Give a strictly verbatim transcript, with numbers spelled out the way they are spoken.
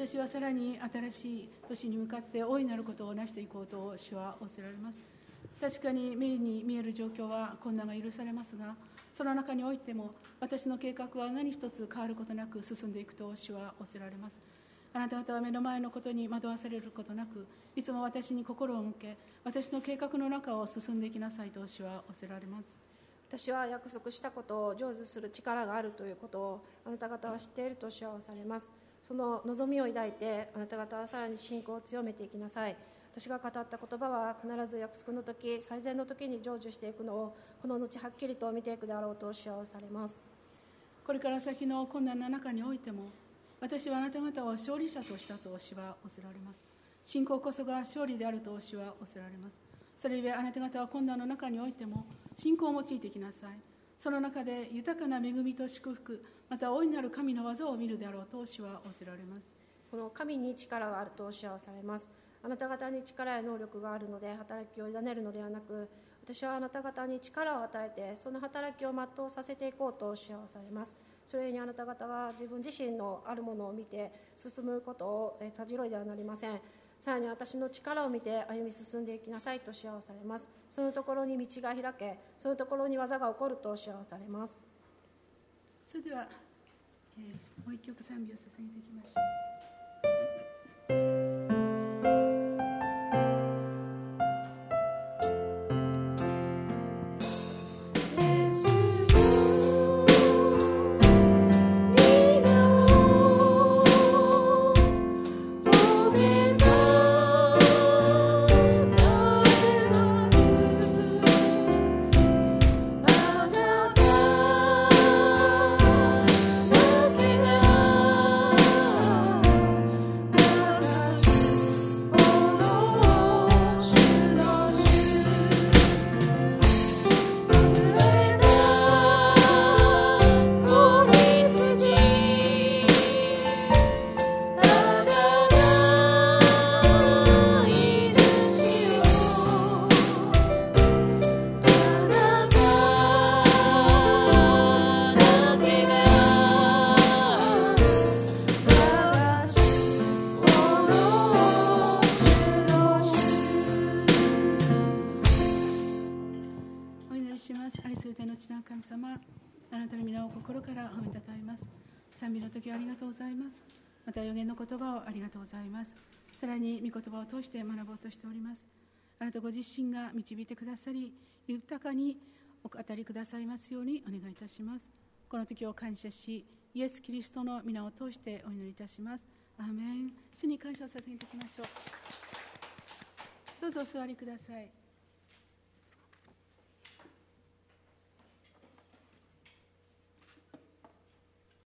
私はさらに新しい年に向かって大いなることを成していこうと主は仰せられます。確かに目に見える状況は困難が許されますが、その中においても私の計画は何一つ変わることなく進んでいくと主は仰せられます。あなた方は目の前のことに惑わされることなく、いつも私に心を向け、私の計画の中を進んでいきなさいと主は仰せられます。 私は約束したことを成就する力があるということをあなた方は知っていると主は仰されます。その望みを抱いてあなた方はさらに信仰を強めていきなさい。私が語った言葉は必ず約束の時、最善の時に成就していくのをこの後はっきりと見ていくであろうと主は仰されます。 これから先の困難な中においても、私はあなた方を勝利者としたと主は仰せられます。信仰こそが勝利であると主は仰せられます。それゆえあなた方は困難の中においても信仰を用いていきなさい。その中で豊かな恵みと祝福、また大いなる神の技を見るであろうと主は仰せられます。 この神に力があると主は仰されます。あなた方に力や能力があるので働きを委ねるのではなく、私はあなた方に力を与えてその働きを全うさせていこうと主は仰されます。それにあなた方が自分自身のあるものを見て進むことをたじろいではなりません。さらに私の力を見て歩み進んでいきなさいと主は仰されます。そのところに道が開け、そのところに技が起こると主は仰されます。 それでは、えー、もう一曲賛美を捧げていきましょう。あなたの皆を心から褒めたたえます。賛美の時をありがとうございます。また予言の言葉をありがとうございます。さらに御言葉を通して学ぼうとしております。あなたご自身が導いてくださり、豊かにお語りくださいますようにお願いいたします。この時を感謝し、イエス・キリストの皆を通してお祈りいたします。アーメン。主に感謝を捧げていきましょう。どうぞお座りください。